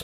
Irish.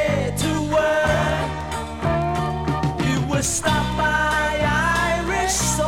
Stop by Irish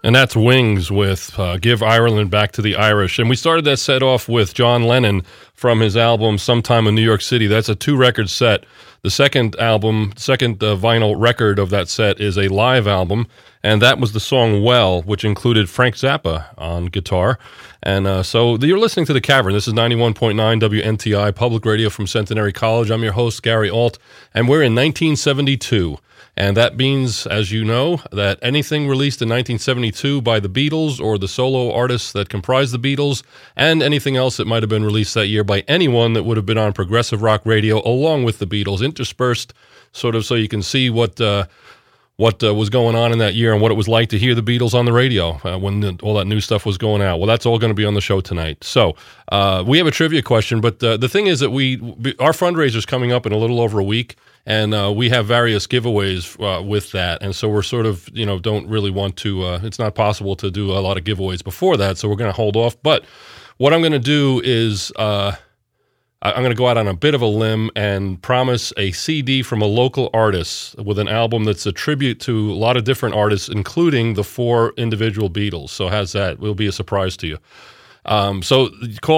And that's Wings with Give Ireland Back to the Irish. And we started that set off with John Lennon from his album Sometime in New York City. That's a 2-record set. The second vinyl record of that set is a live album, and that was the song Well, which included Frank Zappa on guitar. And so you're listening to The Cavern. This is 91.9 WNTI, public radio from Centenary College. I'm your host, Gary Alt, and we're in 1972. And that means, as you know, that anything released in 1972 by the Beatles or the solo artists that comprise the Beatles, and anything else that might have been released that year by anyone that would have been on progressive rock radio along with the Beatles, interspersed sort of so you can see what was going on in that year and what it was like to hear the Beatles on the radio when all that new stuff was going out. Well, that's all going to be on the show tonight. So we have a trivia question, but the thing is that our fundraiser is coming up in a little over a week, and we have various giveaways with that. And so we're sort of, don't really want to, it's not possible to do a lot of giveaways before that, so we're going to hold off. But what I'm going to do is I'm going to go out on a bit of a limb and promise a CD from a local artist with an album that's a tribute to a lot of different artists, including the 4 individual Beatles. So how's that? It will be a surprise to you. So call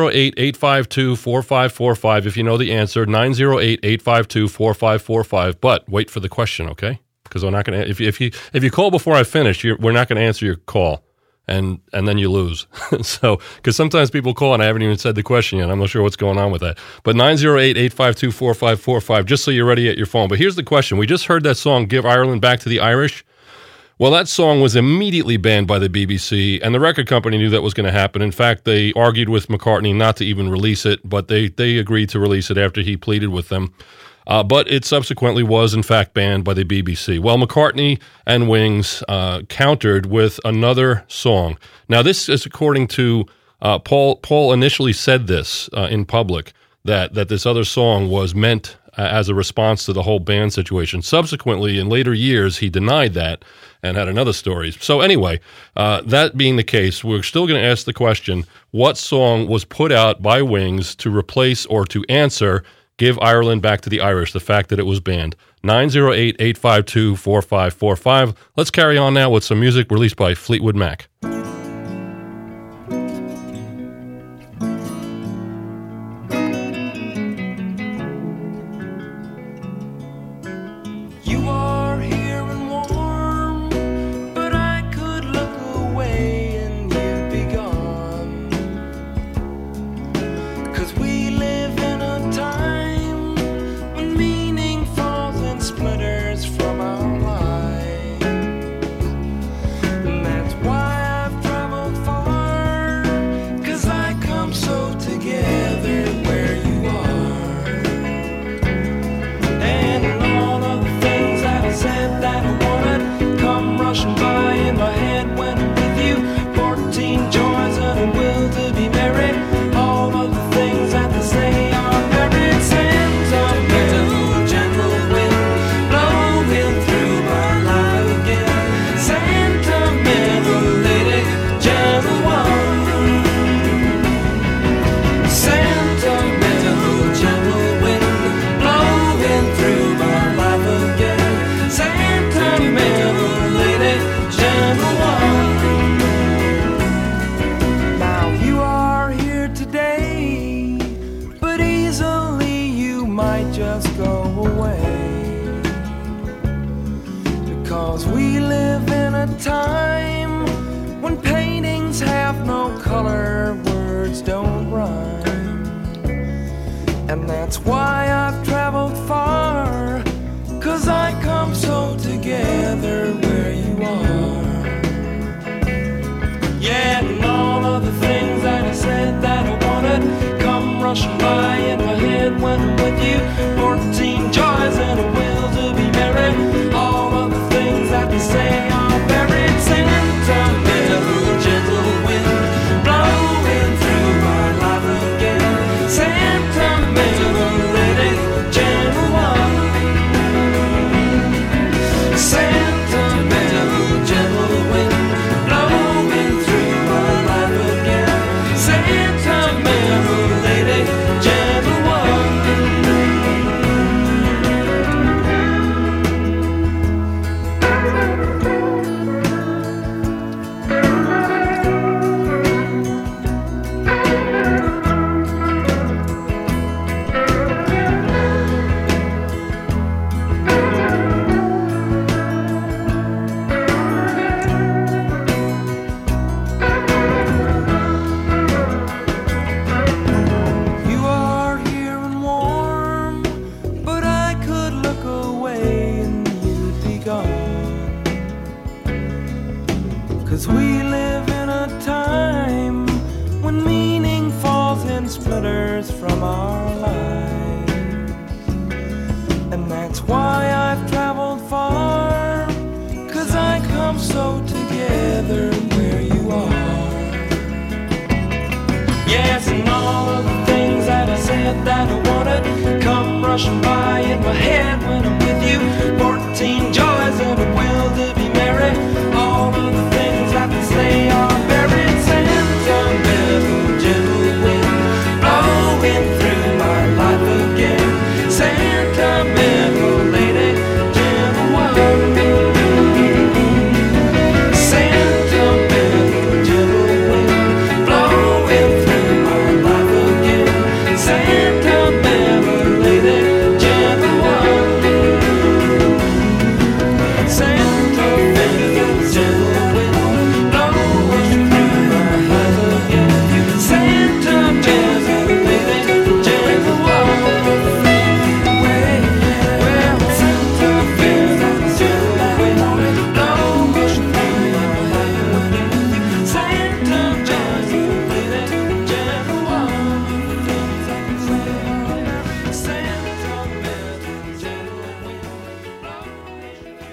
908-852-4545 if you know the answer, 908-852-4545. But wait for the question, okay? Because we're not going to. If you call before I finish, we're not going to answer your call. And then you lose. So, because sometimes people call and I haven't even said the question yet. I'm not sure what's going on with that. But 908-852-4545, just so you're ready at your phone. But here's the question. We just heard that song, Give Ireland Back to the Irish. Well, that song was immediately banned by the BBC, and the record company knew that was going to happen. In fact, they argued with McCartney not to even release it, but they agreed to release it after he pleaded with them. But it subsequently was, in fact, banned by the BBC. Well, McCartney and Wings countered with another song. Now, this is according to Paul. Paul initially said this in public, that this other song was meant as a response to the whole ban situation. Subsequently, in later years, he denied that and had another story. So anyway, that being the case, we're still going to ask the question, what song was put out by Wings to replace or to answer Give Ireland Back to the Irish, the fact that it was banned? 908-852-4545. Let's carry on now with some music released by Fleetwood Mac. Sentimental lady, gentle one. we live in a time when meaning falls in splinters from our lives. And that's why I've traveled far, 'cause I come so together where you are. Yes, and all of the things that I said that I wanted come rushing by in my head when I'm with you. 14 joys and a will to be married. All of the things that they say are buried. Sentimental, gentle wind blowing through my life again. Sentimental lady, gentle one. Sentimental, gentle wind blowing through my life again. Sentimental lady, gentle one. Sentimental, gentle wind blowing through my life again. Sentimental lady, gentle one. Well, sentimental, gentle wind blowing through my life again. Sentimental lady, gentle one. Sentimental, gentle wind blowing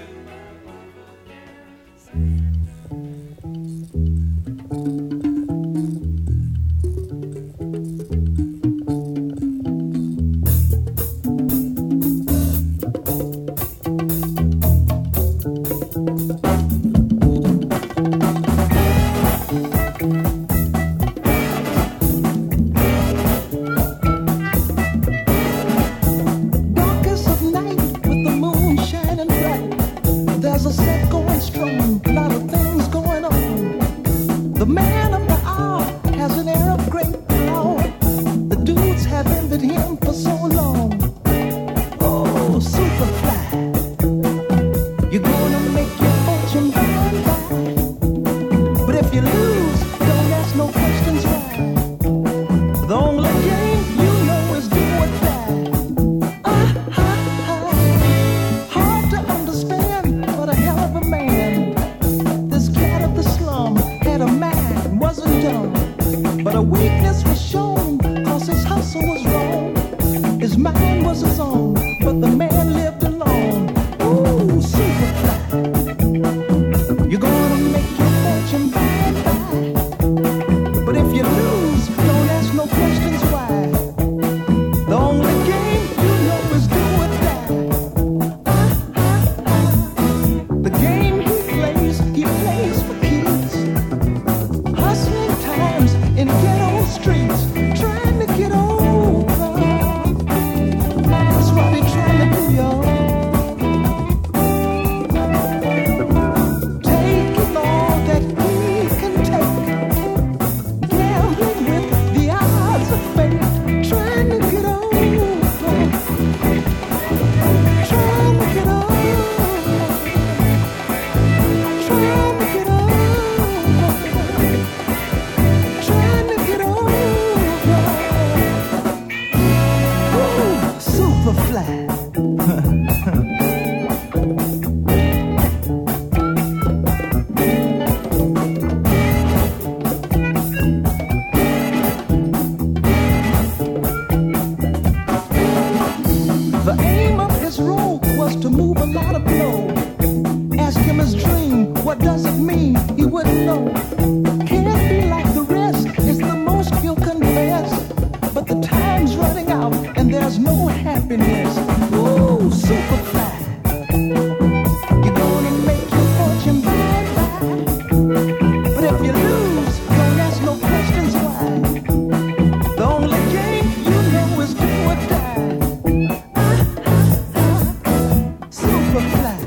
Darkest of night with the moon shining bright. There's a set going strong, a lot of things going on. The man of the hour has an air of great power. The dudes have envied him for so long. Oh, Superfly, you're gonna make your fortune by and by. But if you lose, don't ask no questions why. The only game you know is do or die. Hard to understand, but a hell of a man. This cat of the slum had a mind, wasn't dumb. But a weakness was shown, cause his hustle was wrong. His mind was his own, but the man lived alone. Ooh, Superfly, you're gonna make your fortune by and by. But if you lose, don't ask no questions why. The only game you know is do or die. The game he plays for keys. Hustling times in ghetto streets, trying to get over. That's what they're trying to do, y'all. Taking all that he can take, gambling with the odds of fate, trying to get over. Trying to get over. Trying to get over. Trying to get over. Ooh, Superfly. The aim of his role was to move a lot of blow. Ask him his dream, what does it mean? He wouldn't know. Can't be like the rest, it's the most he'll confess. But the time's running out and there's no happiness. Ooh, Superfly, you're gonna make your fortune by and by. But if you lose, don't ask no questions why. The only game you know is do or die. Superfly.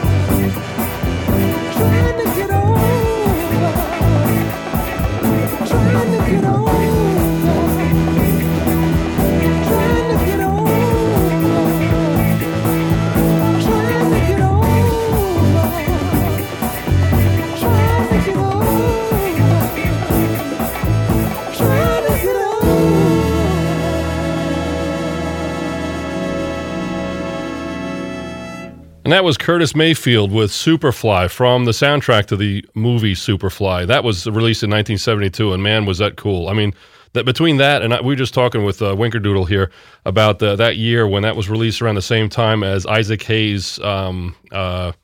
Trying And that was Curtis Mayfield with Superfly from the soundtrack to the movie Superfly. That was released in 1972, and man, was that cool. I mean, that between that and we were just talking with Winkerdoodle here about that year when that was released around the same time as Isaac Hayes' what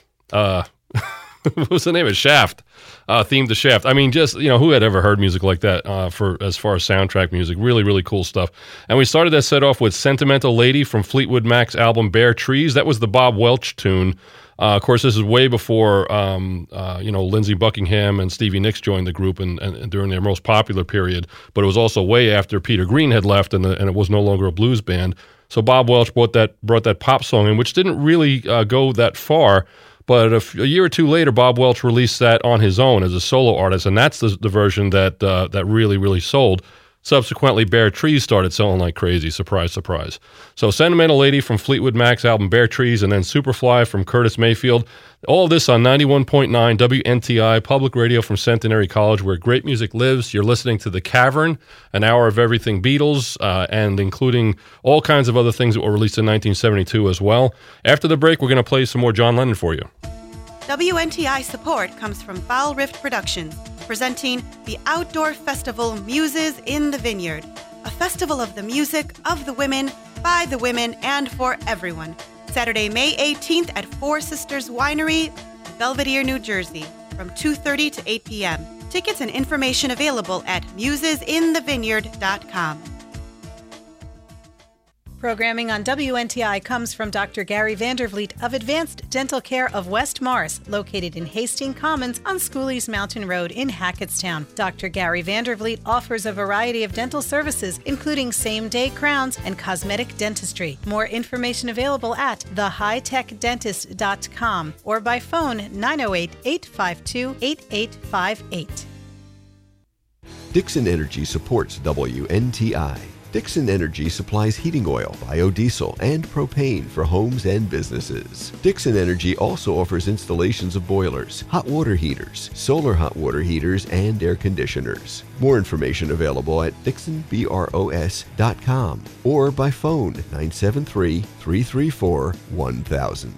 was the name of Shaft? Theme to Shaft. I mean, just, who had ever heard music like that for as far as soundtrack music? Really, really cool stuff. And we started that set off with Sentimental Lady from Fleetwood Mac's album Bare Trees. That was the Bob Welch tune. Of course, this is way before, Lindsey Buckingham and Stevie Nicks joined the group and during their most popular period. But it was also way after Peter Green had left and it was no longer a blues band. So Bob Welch brought that pop song in, which didn't really go that far. But a year or two later, Bob Welch released that on his own as a solo artist, and that's the version that really, really sold. Subsequently, Bare Trees started selling like crazy. Surprise, surprise. So Sentimental Lady from Fleetwood Mac's album Bare Trees, and then Superfly from Curtis Mayfield. All of this on 91.9 WNTI, public radio from Centenary College, where great music lives. You're listening to The Cavern, an hour of everything Beatles, and including all kinds of other things that were released in 1972 as well. After the break, we're going to play some more John Lennon for you. WNTI support comes from Foul Rift Productions, presenting the outdoor festival Muses in the Vineyard, a festival of the music, of the women, by the women, and for everyone. Saturday, May 18th at Four Sisters Winery, Belvedere, New Jersey, from 2:30 to 8 p.m. Tickets and information available at musesinthevineyard.com. Programming on WNTI comes from Dr. Gary Vandervliet of Advanced Dental Care of West Morris, located in Hastings Commons on Schooley's Mountain Road in Hackettstown. Dr. Gary Vandervliet offers a variety of dental services, including same-day crowns and cosmetic dentistry. More information available at thehightechdentist.com or by phone 908-852-8858. Dixon Energy supports WNTI. Dixon Energy supplies heating oil, biodiesel, and propane for homes and businesses. Dixon Energy also offers installations of boilers, hot water heaters, solar hot water heaters, and air conditioners. More information available at dixonbros.com or by phone 973-334-1000.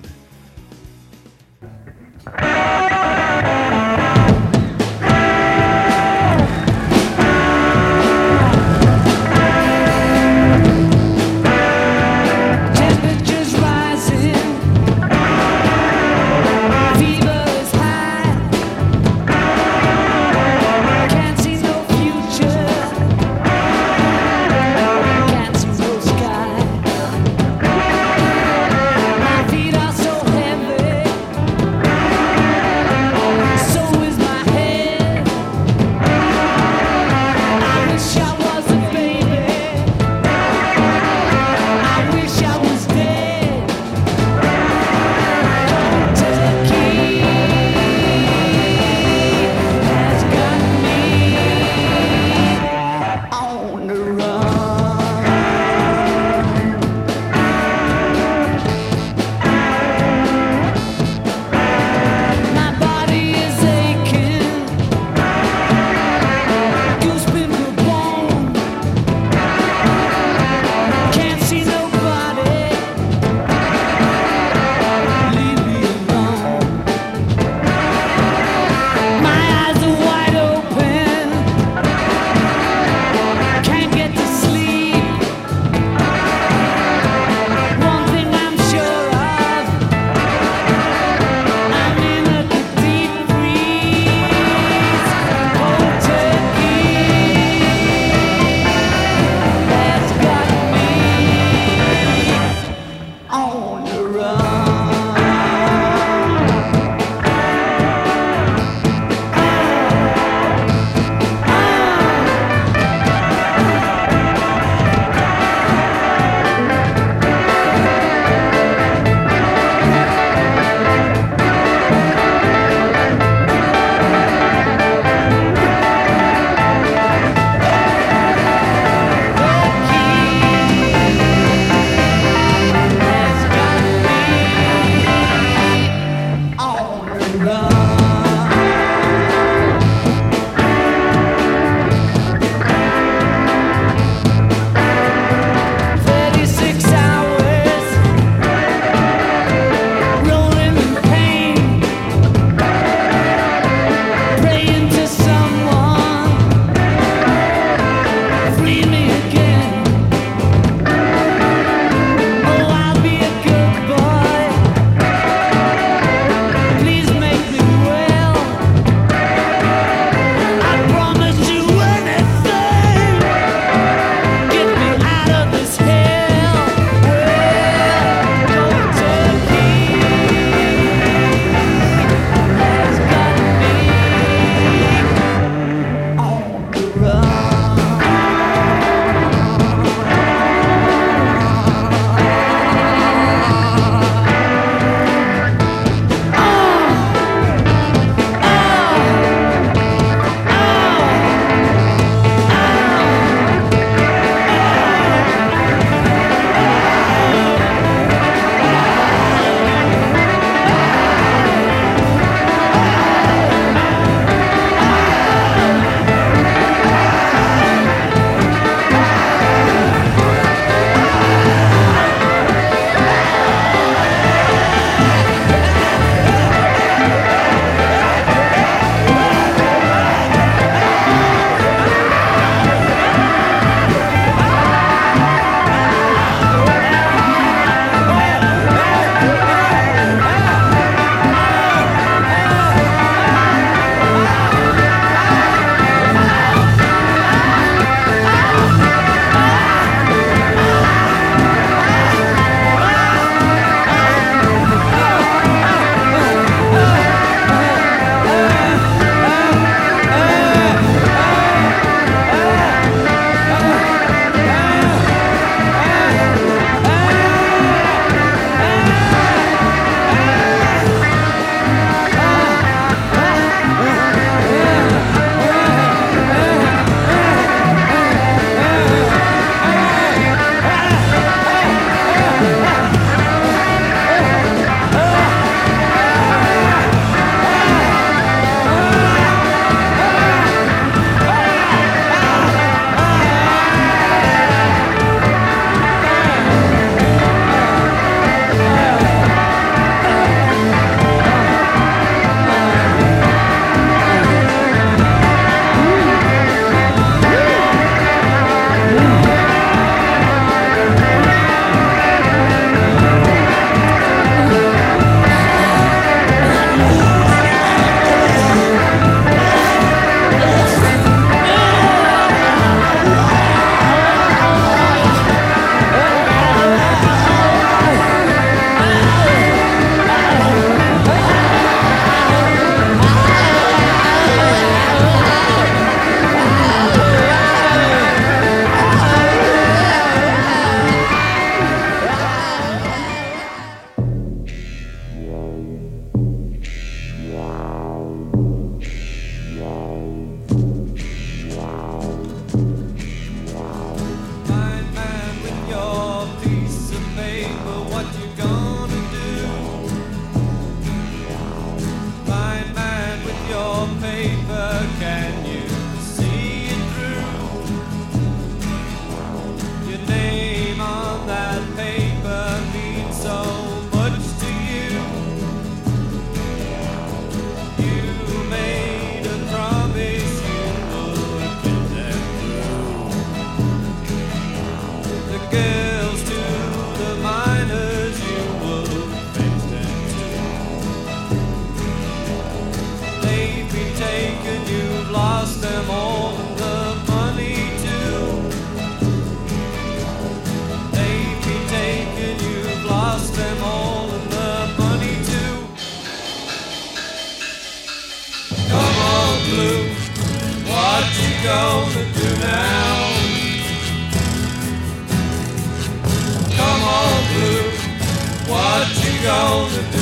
gonna do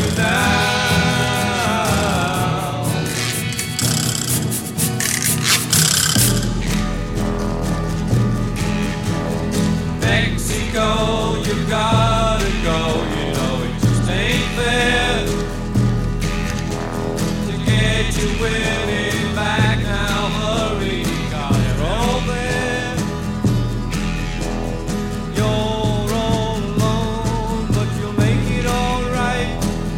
now? Mexico, you gotta go. You know it just ain't fair to get you winning back now. Hurry, got it all there. You're all alone, but you'll make it all right.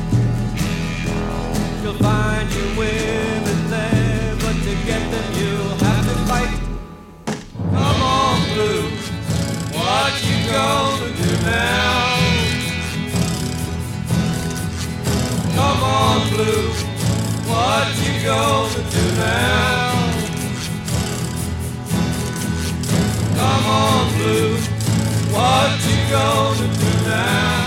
You'll find your women there, but to get them you'll have to fight. Come on, Blue, what you gonna do now? Come on, Blue, what you gonna do now? Come on, Blue, what you gonna do now?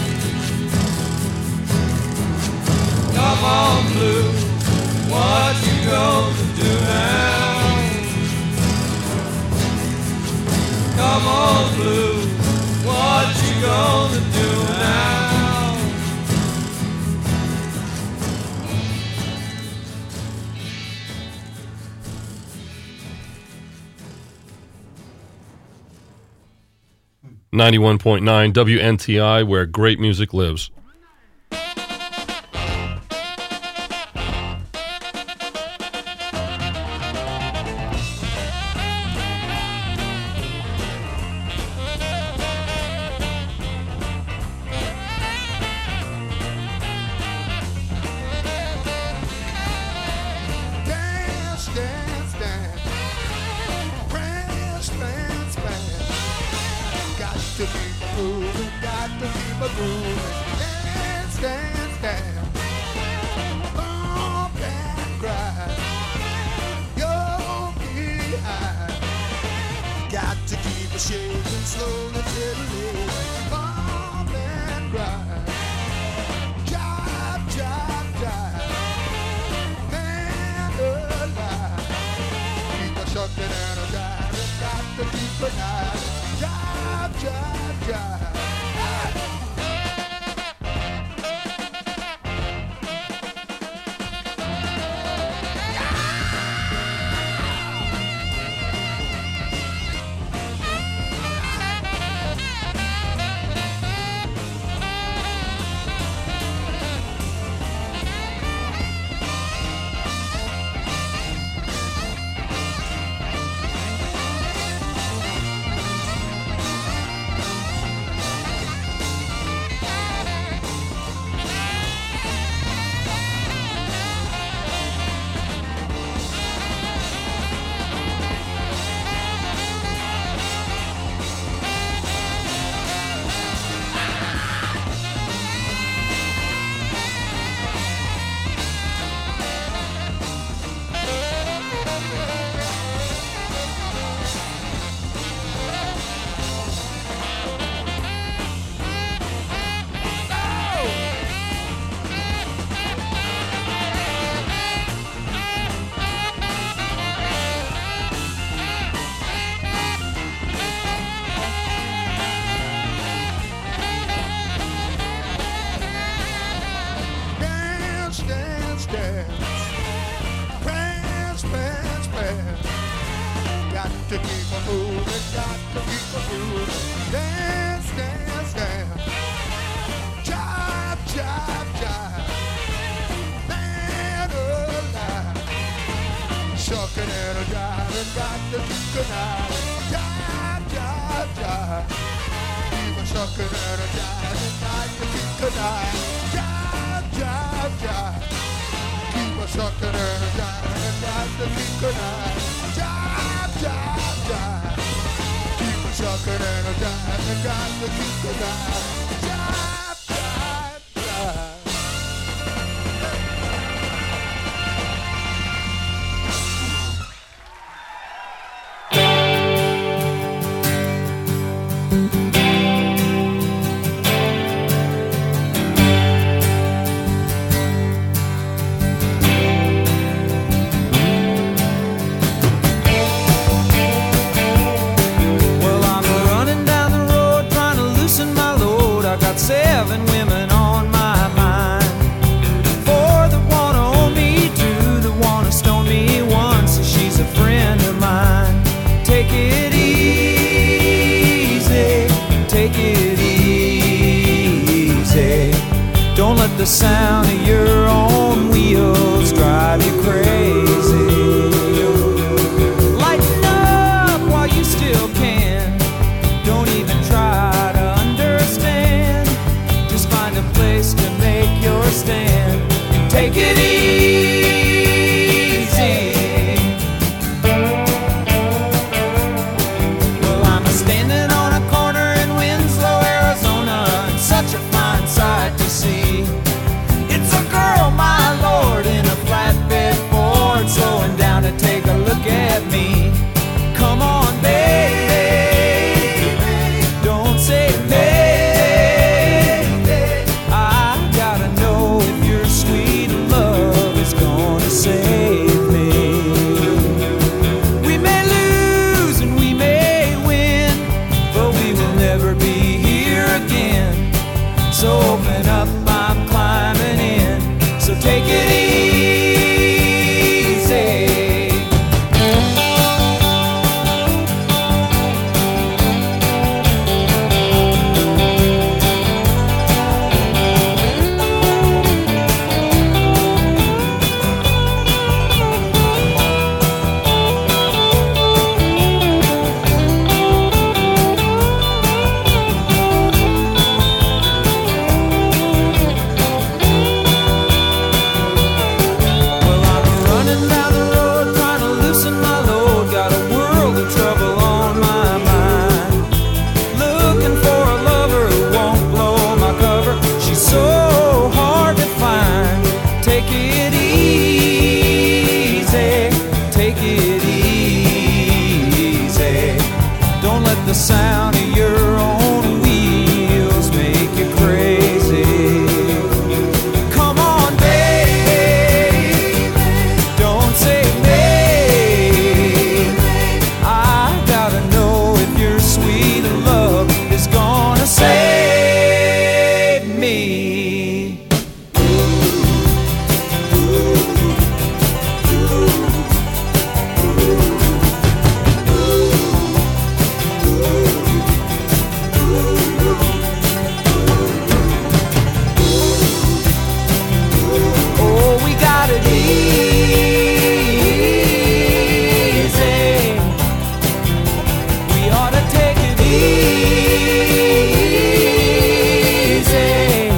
Come on, Blue, what you gonna do now? Come on, Blue, what you gonna do now? .9 WNTI, where great music lives. Dance, dance, dance. Prance, prance, prance. Got to keep a moving, got to keep a moving. Dance, dance, dance. Bump and grind. You're behind. Got to keep a shaking slowly, steadily. Bump and grind. Jive, jive, jive. Man alive. Keep a shucking and a jiving. Got to keep a jiving. Jive, jive, jive. Dance, dance, dance. Prance, prance, prance. Got to keep a moving, got to keep a moving. Dance, dance, dance. Jive, jive, jive. Man alive. Shucking and a jiving, got to keep a jiving. Jive, jive, jive. Even shucking and a jiving, got to keep a jiving. Jive, jive, jive. Keep a shucking and a jiving, got to keep a jiving. Jive, jive, jive. Keep a shucking and a jiving, got to keep a jiving. Jive, jive, jive. Well, I'm running down the road trying to loosen my load. it easy, take it easy. Don't let the sound of your own wheels drive you crazy. Lighten up while you still can. Don't even try to understand. Just find a place to make your stand and take it easy. Well, I'm standing on a corner in Winslow, Arizona, and such a fine sight to see. It's a girl, my lord, in a flatbed Ford, slowing down to take a look at me. Come on, baby, don't say maybe. I gotta know if your sweet love is gonna save me. We may lose and we may win, but we will never be here again. So open up, I'm climbing in. So take it easy. Well, I'm running down the road trying to loosen my load. Got a world of trouble on my mind. Looking for a lover who won't blow my cover. She's so hard to find. Take it easy, take it easy. Don't let the sound of your own wheels make you crazy. Come on, baby, don't say maybe. I gotta know if your sweet love is gonna save me. Oh, we got it easy. We ought to take it easy.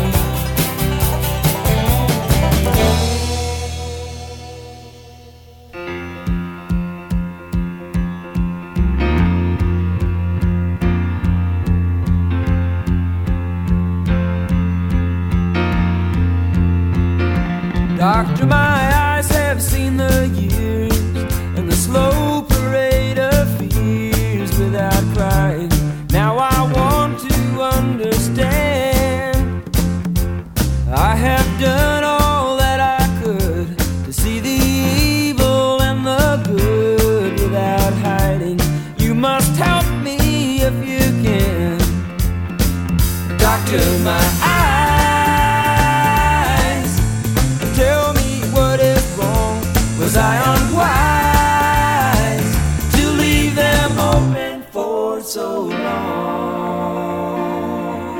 Doctor, my eyes have seen the years and the slow parade of fears without crying. Now I want to understand. I have done all that I could to see the evil and the good without hiding. You must help me if you can. Doctor, my eyes, tell me what is wrong. Was I unwise to leave them open for so long?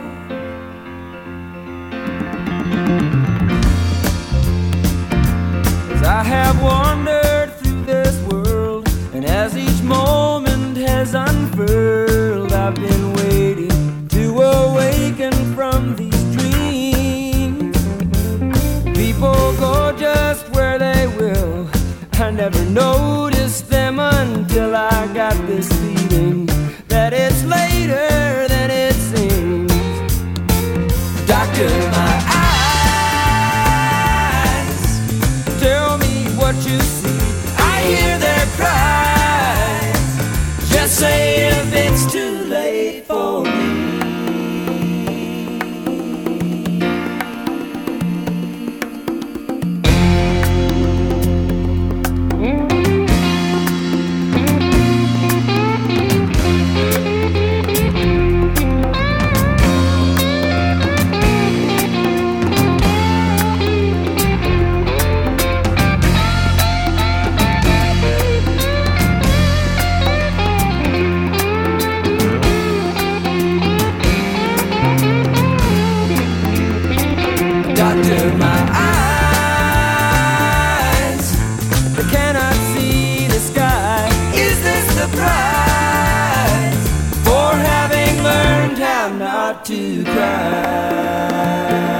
'Cause I have wandered through this world, and as each moment has unfurled, I've been waiting to awaken from these dreams. People go just where they will. I never noticed them until I got this feeling that it's later than it seems. Doctor, my eyes, tell me what you see. I hear their cries. Just say if it's too late for me. to cry.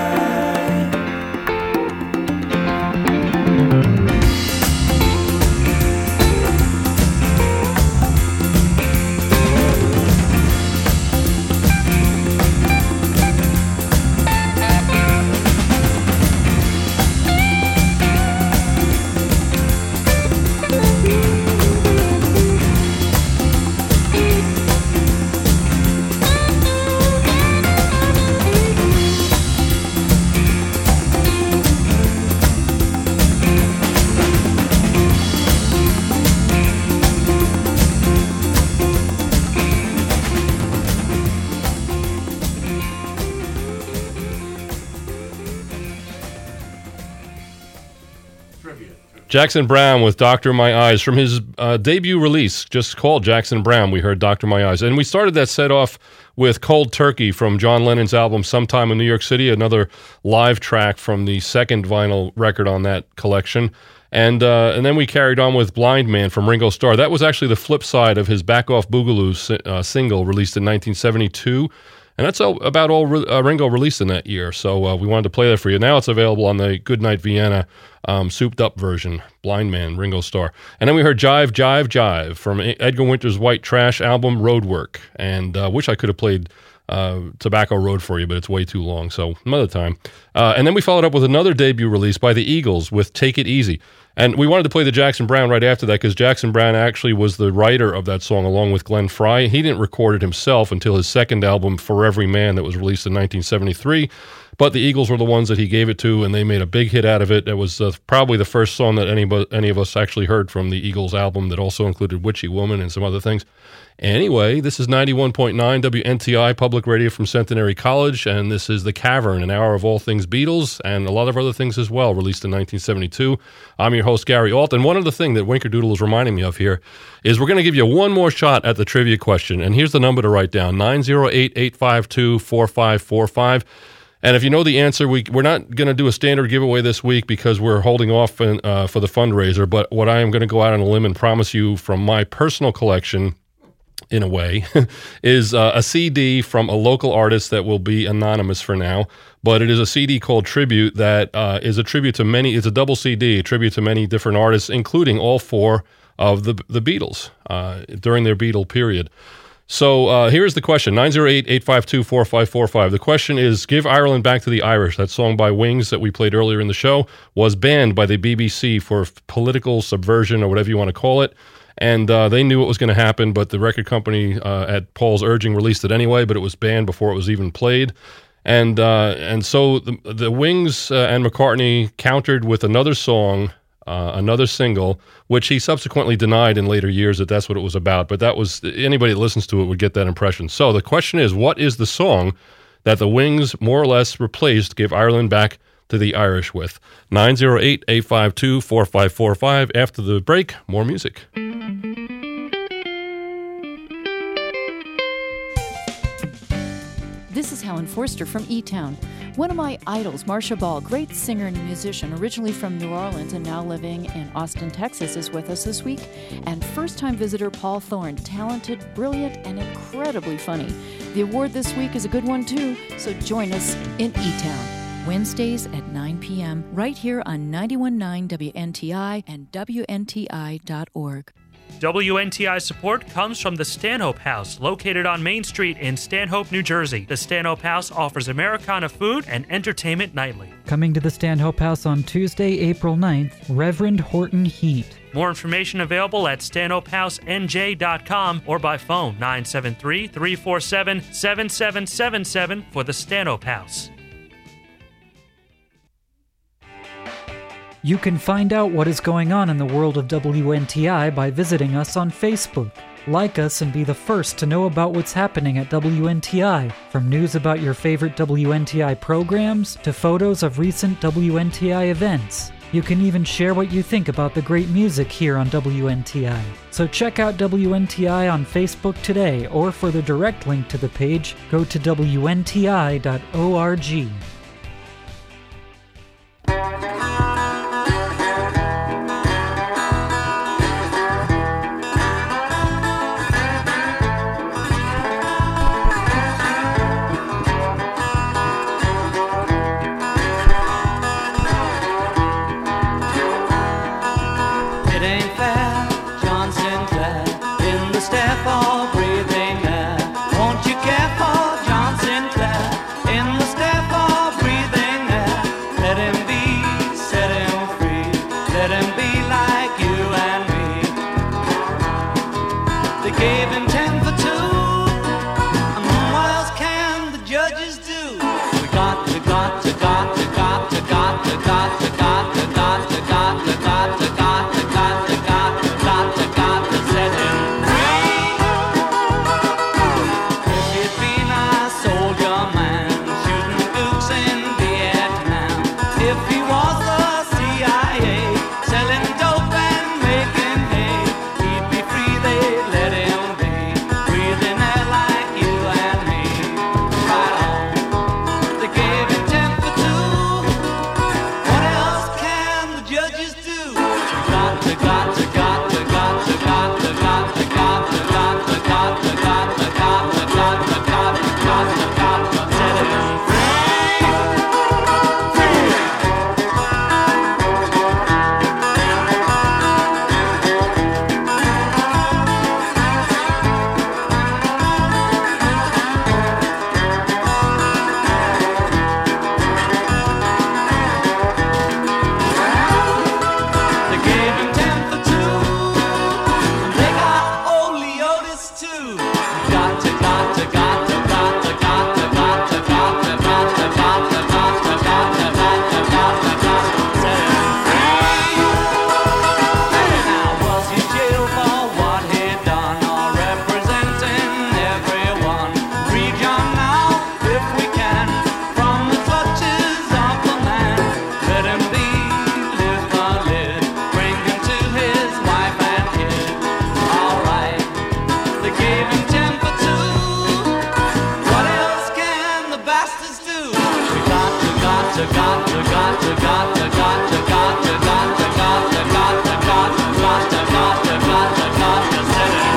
Jackson Browne with Dr. My Eyes from his debut release, just called Jackson Browne. We heard Dr. My Eyes. And we started that set off with Cold Turkey from John Lennon's album Sometime in New York City, another live track from the second vinyl record on that collection. And then we carried on with Blind Man from Ringo Starr. That was actually the flip side of his Back Off Boogaloo single released in 1972. And that's about all Ringo released in that year. So we wanted to play that for you. Now it's available on the Goodnight Vienna souped up version, Blind Man, Ringo Starr. And then we heard Jive, Jive, Jive from Edgar Winter's White Trash album, Roadwork. And wish I could have played Tobacco Road for you, but it's way too long. So another time. And then we followed up with another debut release by the Eagles with Take It Easy. And we wanted to play the Jackson Browne right after that because Jackson Browne actually was the writer of that song along with Glenn Frey. He didn't record it himself until his second album, For Every Man, that was released in 1973. But the Eagles were the ones that he gave it to, and they made a big hit out of it. It was probably the first song that any of us actually heard from the Eagles album that also included Witchy Woman and some other things. Anyway, this is 91.9 WNTI Public Radio from Centenary College, and this is The Cavern, an hour of all things Beatles and a lot of other things as well, released in 1972. I'm your host, Gary Alt, and one other thing that Winkerdoodle is reminding me of here is we're going to give you one more shot at the trivia question, and here's the number to write down, 908-852-4545. And if you know the answer, we're not going to do a standard giveaway this week because we're holding off for the fundraiser, but what I am going to go out on a limb and promise you from my personal collection, in a way, is a CD from a local artist that will be anonymous for now, but it is a CD called Tribute that is a tribute to many, it's a double CD, a tribute to many different artists, including all four of the Beatles during their Beatle period. So here's the question, 908-852-4545. The question is, Give Ireland Back to the Irish. That song by Wings that we played earlier in the show was banned by the BBC for political subversion or whatever you want to call it. And they knew what was going to happen, but the record company, at Paul's urging, released it anyway, but it was banned before it was even played. And so the Wings and McCartney countered with another song, another single, which he subsequently denied in later years that that's what it was about. But that was, anybody that listens to it would get that impression. So the question is, what is the song that the Wings more or less replaced Give Ireland Back to the Irish with? 908-852-4545. After the break, more music. This is Helen Forster from E-Town. One of my idols, Marcia Ball, great singer and musician, originally from New Orleans and now living in Austin, Texas, is with us this week. And first-time visitor Paul Thorne, talented, brilliant, and incredibly funny. The award this week is a good one, too, so join us in E-Town. Wednesdays at 9 p.m. right here on 91.9 WNTI and WNTI.org. WNTI support comes from the Stanhope House, located on Main Street in Stanhope, New Jersey. The Stanhope House offers Americana food and entertainment nightly. Coming to the Stanhope House on Tuesday, April 9th, Reverend Horton Heat. More information available at stanhopehousenj.com or by phone 973-347-7777 for the Stanhope House. You can find out what is going on in the world of WNTI by visiting us on Facebook. Like us and be the first to know about what's happening at WNTI, from news about your favorite WNTI programs to photos of recent WNTI events. You can even share what you think about the great music here on WNTI. So check out WNTI on Facebook today, or for the direct link to the page, go to WNTI.org. Stafford breathing air. Won't you care for John Sinclair? In the Stafford breathing air. Let him be, set him free. Let him be like you and me. They gave him 10 for 2. What else can the judges do? We got to set him free. If he'd been a soldier man, shooting books in Vietnam. If he was the CIA, selling dope and making hay, he'd be free, they'd let him be, breathing air like you and me. Right on. They gave him 10 for 2. What else can the judges do? They gave him 10 for 2. They got old Leotis too. Now was he jailed for what he'd done, or representing everyone? Free John now, if we can, from the clutches of the man. Let him be, live the lid, bring him to his wife and kid. Alright, they gave him 10 for 2. What else can the bastards do? We got to set him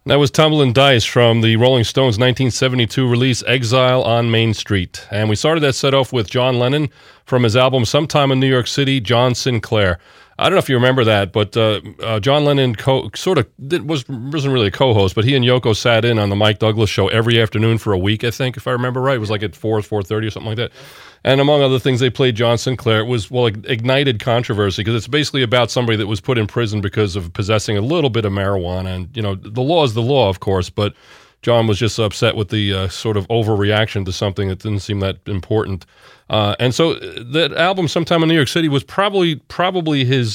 That was Tumblin' Dice from the Rolling Stones' 1972 release, Exile on Main Street. And we started that set off with John Lennon from his album Sometime in New York City, John Sinclair. I don't know if you remember that, but John Lennon wasn't really a co-host, but he and Yoko sat in on the Mike Douglas show every afternoon for a week, I think, if I remember right. It was like at 4:30 or something like that. And among other things, they played John Sinclair. It was, ignited controversy because it's basically about somebody that was put in prison because of possessing a little bit of marijuana. And, the law is the law, of course, but John was just upset with the sort of overreaction to something that didn't seem that important. And so that album, Sometime in New York City, was probably his,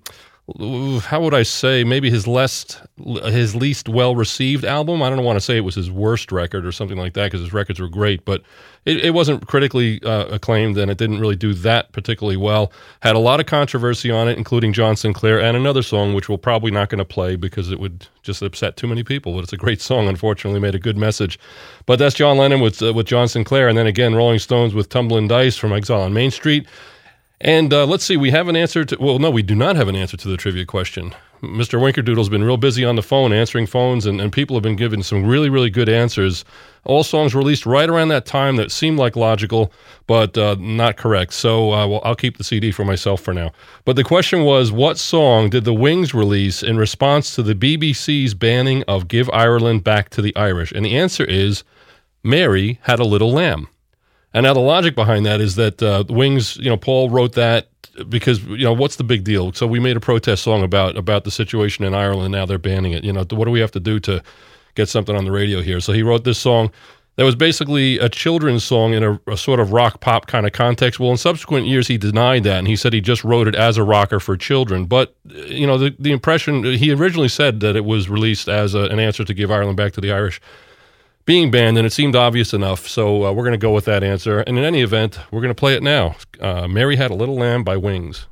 how would I say, maybe his least well-received album. I don't want to say it was his worst record or something like that because his records were great, but it wasn't critically acclaimed and it didn't really do that particularly well. Had a lot of controversy on it, including John Sinclair and another song which we're probably not going to play because it would just upset too many people, but it's a great song, unfortunately, made a good message. But that's John Lennon with John Sinclair, and then again, Rolling Stones with Tumblin' Dice from Exile on Main Street. And let's see, we have an answer to... Well, no, we do not have an answer to the trivia question. Mr. Winkerdoodle's been real busy on the phone, answering phones, and people have been giving some really, really good answers. All songs released right around that time that seemed like logical, but not correct. So I'll keep the CD for myself for now. But the question was, what song did the Wings release in response to the BBC's banning of Give Ireland Back to the Irish? And the answer is, Mary Had a Little Lamb. And now the logic behind that is that Wings, Paul wrote that because, what's the big deal? So we made a protest song about the situation in Ireland. Now they're banning it. What do we have to do to get something on the radio here? So he wrote this song that was basically a children's song in a sort of rock pop kind of context. Well, in subsequent years, he denied that, and he said he just wrote it as a rocker for children. But, the impression, he originally said that it was released as an answer to Give Ireland Back to the Irish being banned, and it seemed obvious enough, so we're going to go with that answer. And in any event, we're going to play it now. Mary Had a Little Lamb by Wings.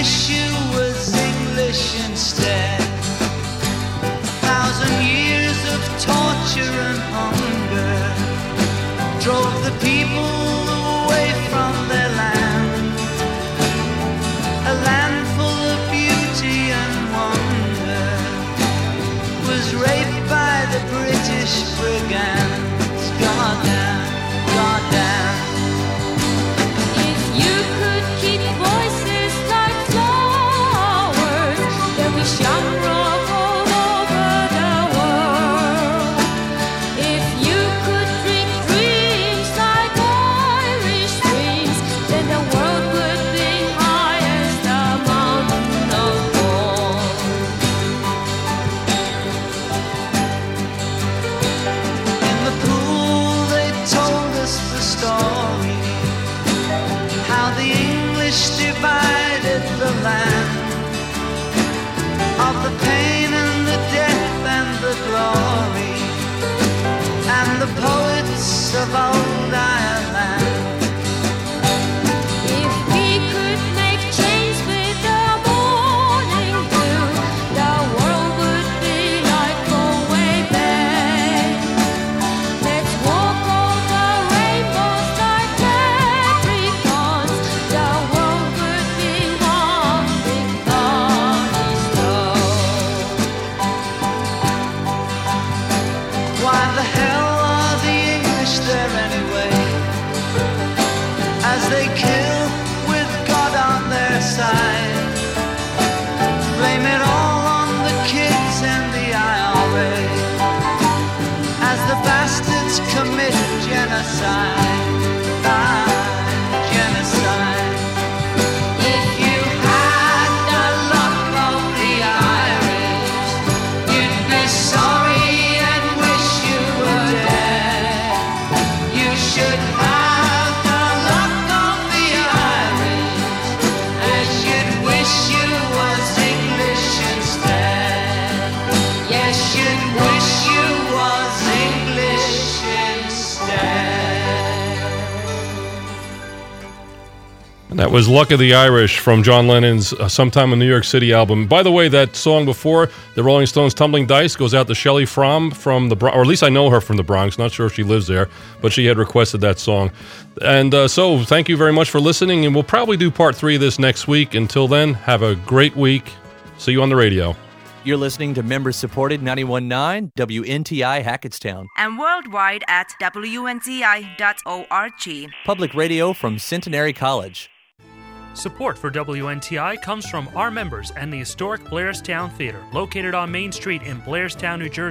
wish you was English instead. 1,000 years of torture and hunger drove the people away from their land. A land full of beauty and wonder was raped by the British brigands. Goddamn, goddamn. If you could keep voices like flowers, then we shall rock all over the world. If you could drink dreams like Irish streams, then the world would be high as the mountain of gold. In the pool they told us the story, how the English divided the land, of the pain and the death and the glory, and the poets of old Ireland. If we could make change with the morning dew, the world would be like Galway Bay. Let's walk over rainbows like leprechauns. The world would be one big lonely snow. Why the hell are the English there anyway? As they kill with God on their side, blame it all on the kids and the IRA, as the bastards commit genocide. Genocide. If you had the luck of the Irish, you'd be sorry and wish you were dead. You should have the luck of the Irish, as you'd wish you was English instead. Yes, you'd wish you was English instead. And that was Luck of the Irish from John Lennon's Sometime in New York City album. By the way, that song before, the Rolling Stones' Tumbling Dice, goes out to Shelley Fromm from the Bronx, or at least I know her from the Bronx. Not sure if she lives there, but she had requested that song. And so thank you very much for listening, and we'll probably do part 3 of this next week. Until then, have a great week. See you on the radio. You're listening to member-supported 91.9 WNTI Hackettstown. And worldwide at WNTI.org. Public radio from Centenary College. Support for WNTI comes from our members and the historic Blairstown Theater, located on Main Street in Blairstown, New Jersey.